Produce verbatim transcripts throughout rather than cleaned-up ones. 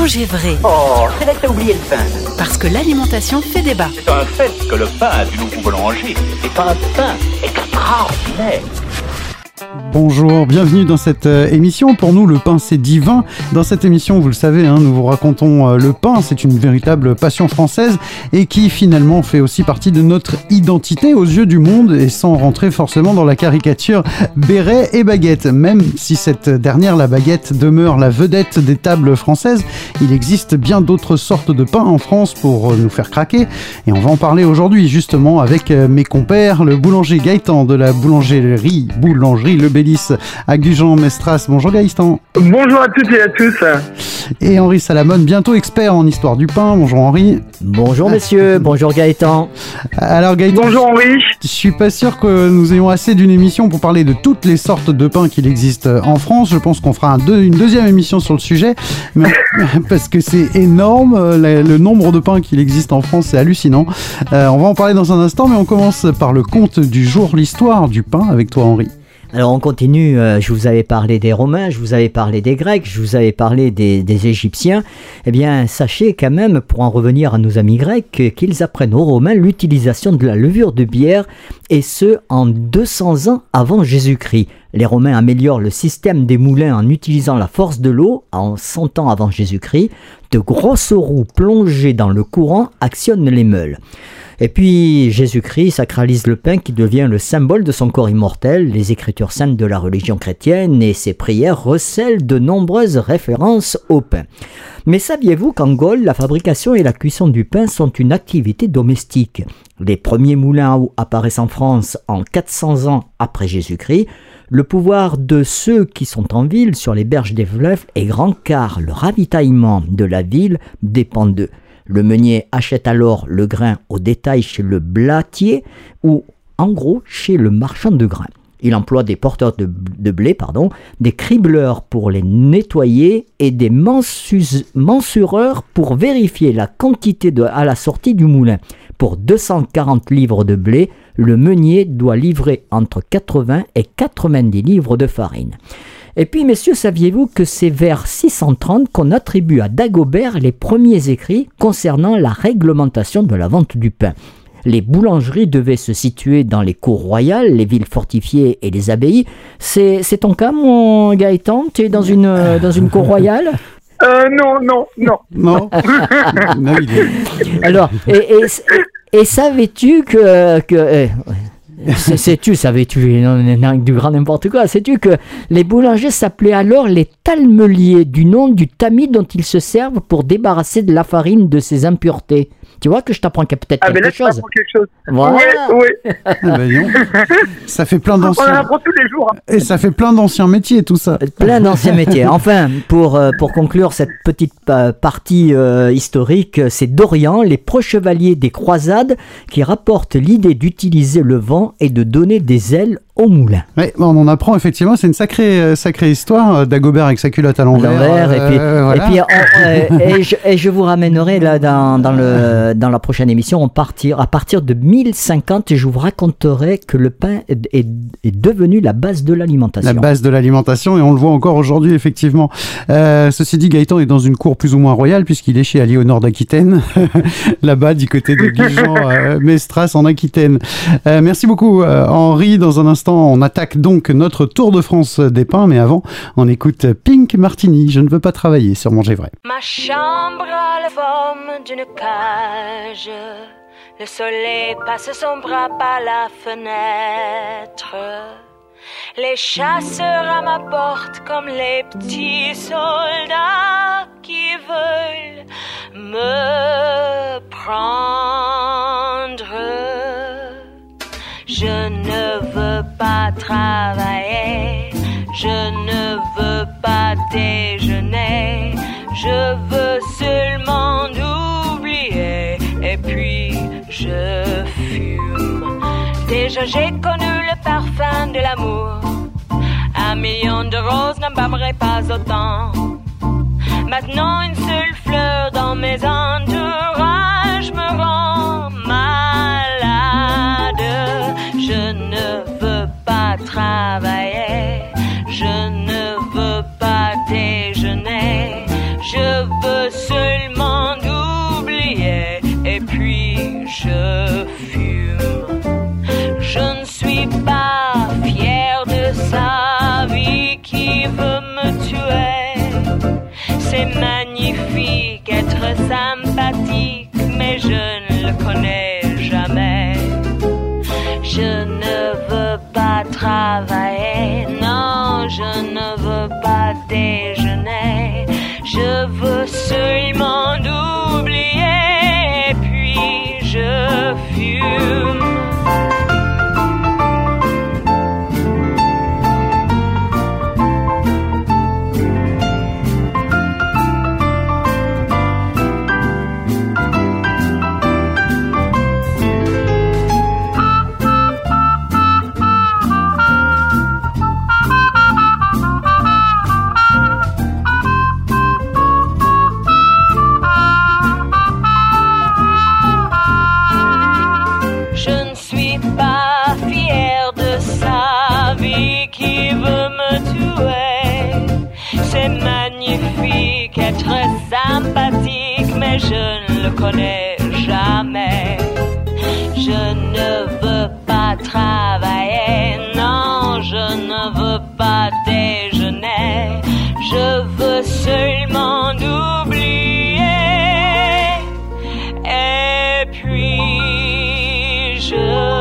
Manger vrai. Oh, c'est là que t'as oublié le pain. Parce que l'alimentation fait débat. C'est un fait que le pain du nouveau boulanger est un pain extraordinaire. Bonjour, bienvenue dans cette euh, émission. Pour nous, le pain, c'est divin. Dans cette émission, vous le savez, hein, nous vous racontons euh, le pain. C'est une véritable passion française et qui, finalement, fait aussi partie de notre identité aux yeux du monde et sans rentrer forcément dans la caricature béret et baguette. Même si cette dernière, la baguette, demeure la vedette des tables françaises, il existe bien d'autres sortes de pain en France pour euh, nous faire craquer. Et on va en parler aujourd'hui, justement, avec euh, mes compères, le boulanger Gaëtan de la boulangerie Boulangerie Le Bélis à Gujan-Mestras. Bonjour Gaëtan. Bonjour à toutes et à tous. Et Henri Salamone, bientôt expert en histoire du pain. Bonjour Henri. Bonjour messieurs, bonjour Gaëtan. Alors Gaëtan, bonjour Henri. Je suis pas sûr que nous ayons assez d'une émission pour parler de toutes les sortes de pain qu'il existe en France. Je pense qu'on fera un deux, une deuxième émission sur le sujet, mais, parce que c'est énorme, le, le nombre de pains qu'il existe en France, c'est hallucinant. Euh, on va en parler dans un instant, mais on commence par le conte du jour, l'histoire du pain, avec toi Henri. Alors on continue, euh, je vous avais parlé des Romains, je vous avais parlé des Grecs, je vous avais parlé des, des Égyptiens. Eh bien, sachez quand même, pour en revenir à nos amis grecs, qu'ils apprennent aux Romains l'utilisation de la levure de bière, et ce, en deux cents ans avant Jésus-Christ. Les Romains améliorent le système des moulins en utilisant la force de l'eau. En cent ans avant Jésus-Christ, de grosses roues plongées dans le courant actionnent les meules. Et puis Jésus-Christ sacralise le pain qui devient le symbole de son corps immortel. Les écritures saintes de la religion chrétienne et ses prières recèlent de nombreuses références au pain. Mais saviez-vous qu'en Gaule, la fabrication et la cuisson du pain sont une activité domestique? Les premiers moulins à eau apparaissent en France en quatre cents ans après Jésus-Christ. Le pouvoir de ceux qui sont en ville sur les berges des fleuves est grand car le ravitaillement de la ville dépend d'eux. Le meunier achète alors le grain au détail chez le blatier ou en gros chez le marchand de grains. Il emploie des porteurs de, de blé, pardon, des cribleurs pour les nettoyer et des mensus, mensureurs pour vérifier la quantité de, à la sortie du moulin. Pour deux cent quarante livres de blé, le meunier doit livrer entre quatre-vingts et quatre-vingt-dix livres de farine. Et puis, messieurs, saviez-vous que c'est vers six cent trente qu'on attribue à Dagobert les premiers écrits concernant la réglementation de la vente du pain? Les boulangeries devaient se situer dans les cours royales, les villes fortifiées et les abbayes. C'est, c'est ton cas, mon Gaëtan? Tu es dans une, euh, dans une cour royale? Euh, non, non, non. Non. Non, il est... Alors, et, et, et savais-tu que... que euh, C'est, sais-tu, savais-tu, non, non, du grand n'importe quoi, sais-tu que les boulangers s'appelaient alors les talmeliers, du nom du tamis dont ils se servent pour débarrasser de la farine de ses impuretés. Tu vois que je t'apprends qu'il y a peut-être ah, quelque mais là, chose. quelque chose. Voilà. Oui, oui. Ah ben non. Ça fait plein d'anciens... On en apprend tous les jours. Et ça fait plein d'anciens métiers, tout ça. Plein d'anciens métiers. Enfin, pour, euh, pour conclure cette petite euh, partie euh, historique, c'est Dorian, les pro-chevaliers des croisades, qui rapportent l'idée d'utiliser le vent et de donner des ailes au moulin. Oui, on en apprend effectivement, c'est une sacrée, sacrée histoire, Dagobert avec sa culotte à l'envers. l'envers euh, et puis, voilà. et, puis on, euh, et, je, et je vous ramènerai là dans, dans, le, dans la prochaine émission, on partir, à partir de mille cinquante, et je vous raconterai que le pain est, est, est devenu la base de l'alimentation. La base de l'alimentation, et on le voit encore aujourd'hui, effectivement. Euh, ceci dit, Gaëtan est dans une cour plus ou moins royale, puisqu'il est chez Aliénor d'Aquitaine, là-bas, du côté de Gujan-Mestras, en Aquitaine. Euh, merci beaucoup, euh, Henri. Dans un instant, on attaque donc notre Tour de France des pains, mais avant, on écoute Pink Martini, Je ne veux pas travailler, sur Manger Vrai. Ma chambre a la forme d'une cage. Le soleil passe son bras par la fenêtre. Les chasseurs à ma porte comme les petits soldats qui veulent me prendre. Je ne veux pas travailler, je ne veux pas déjeuner, je veux seulement oublier et puis je fume. Déjà j'ai connu le parfum de l'amour, un million de roses n'embaumerait pas autant. Maintenant une seule fleur dans mes entourages me rend malade. Je ne veux pas travailler, je ne veux pas déjeuner, je veux veux seulement oublier et puis je fume. Je ne suis pas fier de sa vie qui veut me tuer. C'est magnifique être sympathique, mais je ne le connais jamais. Je ne veux pas travailler, non, je ne veux pas déjeuner. Je veux seulement oublier, et puis je fume. Être sympathique, mais je ne le connais jamais. Je ne veux pas travailler, non, je ne veux pas déjeuner. Je veux seulement oublier, et puis je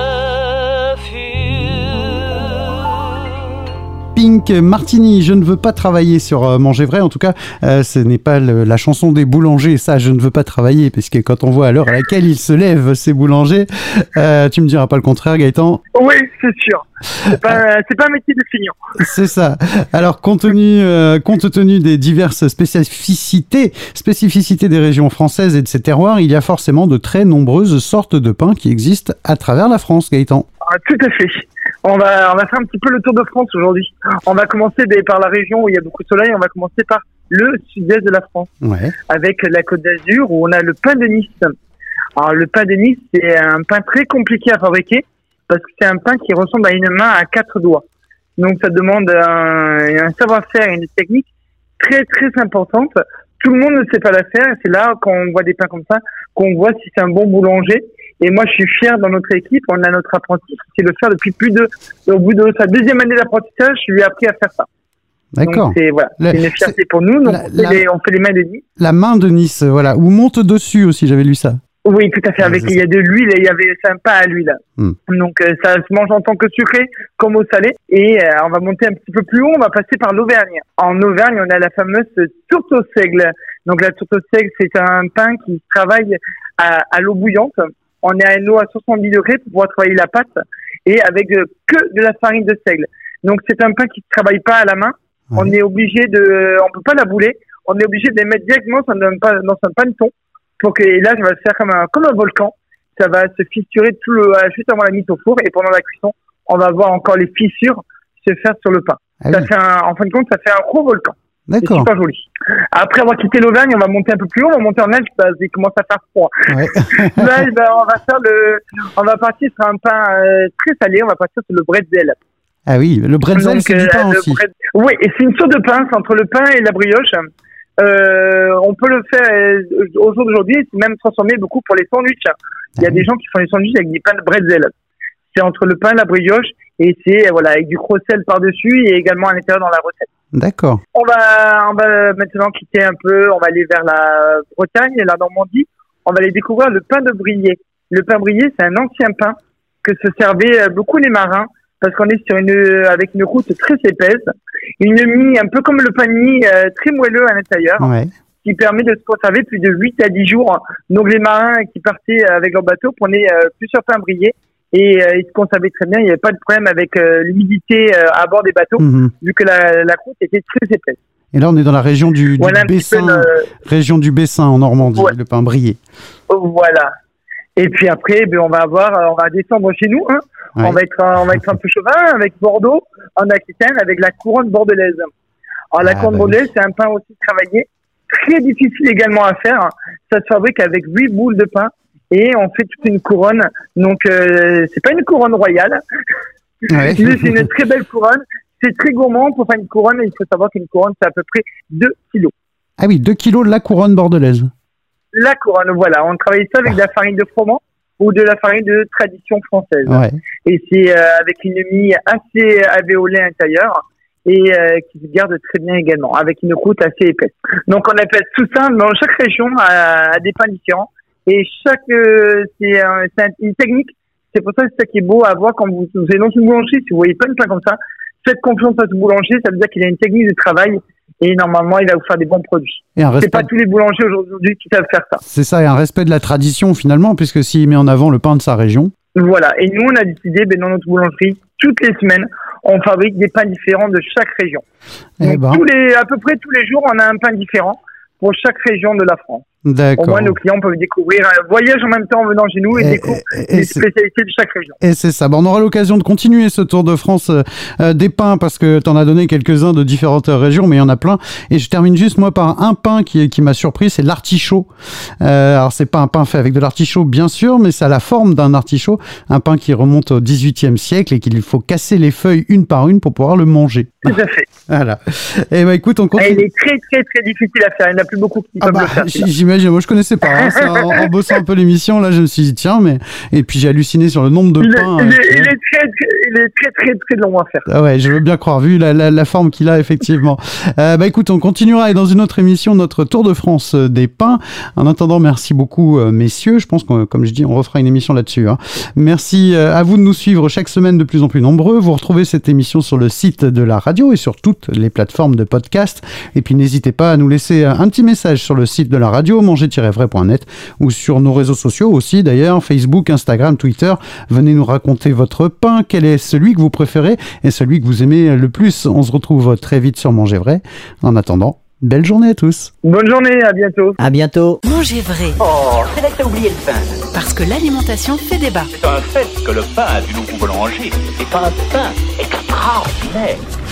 Pink Martini, je ne veux pas travailler sur euh, Manger Vrai. En tout cas, euh, ce n'est pas le, la chanson des boulangers. Ça, je ne veux pas travailler, parce que quand on voit à l'heure à laquelle ils se lèvent, ces boulangers, euh, tu me diras pas le contraire, Gaëtan? Oui, c'est sûr. C'est pas, c'est pas un métier de feignant. C'est ça. Alors, compte tenu, euh, compte tenu des diverses spécificités, spécificités des régions françaises et de ces terroirs, il y a forcément de très nombreuses sortes de pains qui existent à travers la France, Gaëtan. Ah, tout à fait. On va, on va faire un petit peu le tour de France aujourd'hui. On va commencer des, par la région où il y a beaucoup de soleil. On va commencer par le sud-est de la France, ouais. Avec la Côte d'Azur où on a le pain de Nice. Alors le pain de Nice, c'est un pain très compliqué à fabriquer parce que c'est un pain qui ressemble à une main à quatre doigts. Donc ça demande un, un savoir-faire et une technique très très importante. Tout le monde ne sait pas la faire. C'est là quand on voit des pains comme ça qu'on voit si c'est un bon boulanger. Et moi, je suis fier dans notre équipe. On a notre apprenti qui sait le faire depuis plus de, au bout de sa deuxième année d'apprentissage, je lui ai appris à faire ça. D'accord. Donc c'est, voilà, la, c'est une fierté c'est, pour nous. Donc la, on, fait la, les, on fait les mains de Nice. La main de Nice, voilà. Ou monte dessus aussi, j'avais lu ça. Oui, tout à fait. Avec, il y a de l'huile et il y avait, c'est un pain à l'huile. Hmm. Donc euh, ça se mange en tant que sucré comme au salé. Et euh, on va monter un petit peu plus haut. On va passer par l'Auvergne. En Auvergne, on a la fameuse tourte au seigle. Donc la tourte au seigle, c'est un pain qui travaille à, à l'eau bouillante. On est à une eau à soixante-dix degrés pour pouvoir travailler la pâte et avec euh, que de la farine de seigle. Donc c'est un pain qui ne travaille pas à la main. Ouais. On est obligé de, on peut pas la bouler. On est obligé de les mettre directement dans un, dans un paneton pour que et là ça va se faire comme un comme un volcan. Ça va se fissurer tout le juste avant la mise au four et pendant la cuisson, on va voir encore les fissures se faire sur le pain. Ah ça oui. fait un, en fin de compte, ça fait un gros volcan. D'accord. C'est super joli. Après avoir quitté l'Auvergne, on va monter un peu plus haut, on va monter en Alpes parce qu'il commence à faire froid. Ouais. Là, ben, on va faire le, on va partir sur un pain euh, très salé, on va partir sur le bretzel. Ah oui, le bretzel, donc, c'est du pain euh, aussi. Bretzel... Oui, et c'est une sorte de pain, c'est entre le pain et la brioche. Euh, on peut le faire euh, au jour d'aujourd'hui, c'est même transformé beaucoup pour les sandwichs. Il y a ah, des oui. gens qui font les sandwichs avec des pains de bretzel. C'est entre le pain et la brioche et c'est voilà avec du crossel par-dessus et également à l'intérieur dans la recette. D'accord. On va, on va maintenant quitter un peu, on va aller vers la Bretagne et la Normandie. On va aller découvrir le pain de Briey. Le pain Briey, c'est un ancien pain que se servaient beaucoup les marins parce qu'on est sur une, avec une croûte très épaisse, une mie un peu comme le pain de mie, euh, très moelleux à l'intérieur, ouais. qui permet de se conserver plus de huit à dix jours. Donc les marins qui partaient avec leur bateau prenaient euh, plusieurs pains Briey. Et euh, ils se conservaient très bien, il n'y avait pas de problème avec euh, l'humidité euh, à bord des bateaux, mmh. vu que la, la croûte était très épaisse. Et là, on est dans la région du, du voilà Bessin, le... région du Bessin en Normandie, ouais. le pain Briey. Voilà. Et puis après, ben, on va avoir, on va descendre chez nous. Hein. Ouais. On va être, on va être un peu chauvin avec Bordeaux, en Aquitaine, avec la couronne bordelaise. Alors la ah, couronne bah bordelaise, oui. c'est un pain aussi travaillé, très difficile également à faire. Ça se fabrique avec huit boules de pain. Et on fait toute une couronne. Donc, euh, c'est pas une couronne royale. Ouais. C'est une très belle couronne. C'est très gourmand pour faire une couronne. Il faut savoir qu'une couronne, c'est à peu près deux kilos. Ah oui, deux kilos de la couronne bordelaise. La couronne, voilà. On travaille ça avec de la farine de froment ou de la farine de tradition française. Ouais. Et c'est euh, avec une mie assez alvéolée à l'intérieur et euh, qui se garde très bien également, avec une croûte assez épaisse. Donc on appelle tout ça, dans chaque région a, a des pains différents et chaque euh, c'est, euh, c'est une technique. C'est pour ça que c'est ça qui est beau à voir quand vous, vous êtes dans une boulangerie, si vous voyez pas une pain comme ça, faites confiance à ce boulanger, ça veut dire qu'il a une technique de travail et normalement il va vous faire des bons produits. Et un respect... C'est pas tous les boulangers aujourd'hui qui savent faire ça. C'est ça, et un respect de la tradition finalement, puisque s'il met en avant le pain de sa région. Voilà, et nous on a décidé, ben, dans notre boulangerie, toutes les semaines, on fabrique des pains différents de chaque région. Eh Donc ben. tous les, à peu près tous les jours, on a un pain différent pour chaque région de la France. D'accord. Au moins, nos clients peuvent découvrir un voyage en même temps en venant chez nous et, et découvrent les spécialités de chaque région. Et c'est ça. Bon, on aura l'occasion de continuer ce Tour de France euh, des pains parce que tu en as donné quelques-uns de différentes régions, mais il y en a plein. Et je termine juste, moi, par un pain qui, qui m'a surpris, c'est l'artichaut. Euh, alors, c'est pas un pain fait avec de l'artichaut, bien sûr, mais ça a la forme d'un artichaut. Un pain qui remonte au dix-huitième siècle et qu'il faut casser les feuilles une par une pour pouvoir le manger. Tout à fait. Voilà. Et ben, écoute, on continue. Et il est très, très, très difficile à faire. Il n'y en a plus beaucoup qui Ah peuvent bah, le faire. j'imagine, moi je connaissais pas. Hein. C'est en, en bossant un peu l'émission, là je me suis dit tiens, mais et puis j'ai halluciné sur le nombre de Il est, pains. il, est, euh, il, est très, très, il est très, très, très long à faire. Ah ouais, je veux bien croire, vu la, la, la forme qu'il a effectivement. euh, bah écoute, on continuera et dans une autre émission notre Tour de France des pains. En attendant, merci beaucoup euh, messieurs. Je pense que comme je dis, on refera une émission là-dessus. Hein. Merci euh, à vous de nous suivre chaque semaine de plus en plus nombreux. Vous retrouvez cette émission sur le site de la radio et sur toutes les plateformes de podcast. Et puis n'hésitez pas à nous laisser un petit message sur le site de la radio, manger tiret vrai point net, ou sur nos réseaux sociaux aussi d'ailleurs, Facebook, Instagram, Twitter. Venez nous raconter votre pain, quel est celui que vous préférez et celui que vous aimez le plus. On se retrouve très vite sur Manger Vrai. En attendant, belle journée à tous. Bonne journée, à bientôt. À bientôt. Manger vrai, Oh, c'est là que t'as oublié le pain. parce que l'alimentation fait débat. C'est un fait que le pain du nouveau boulanger est un pain extraordinaire.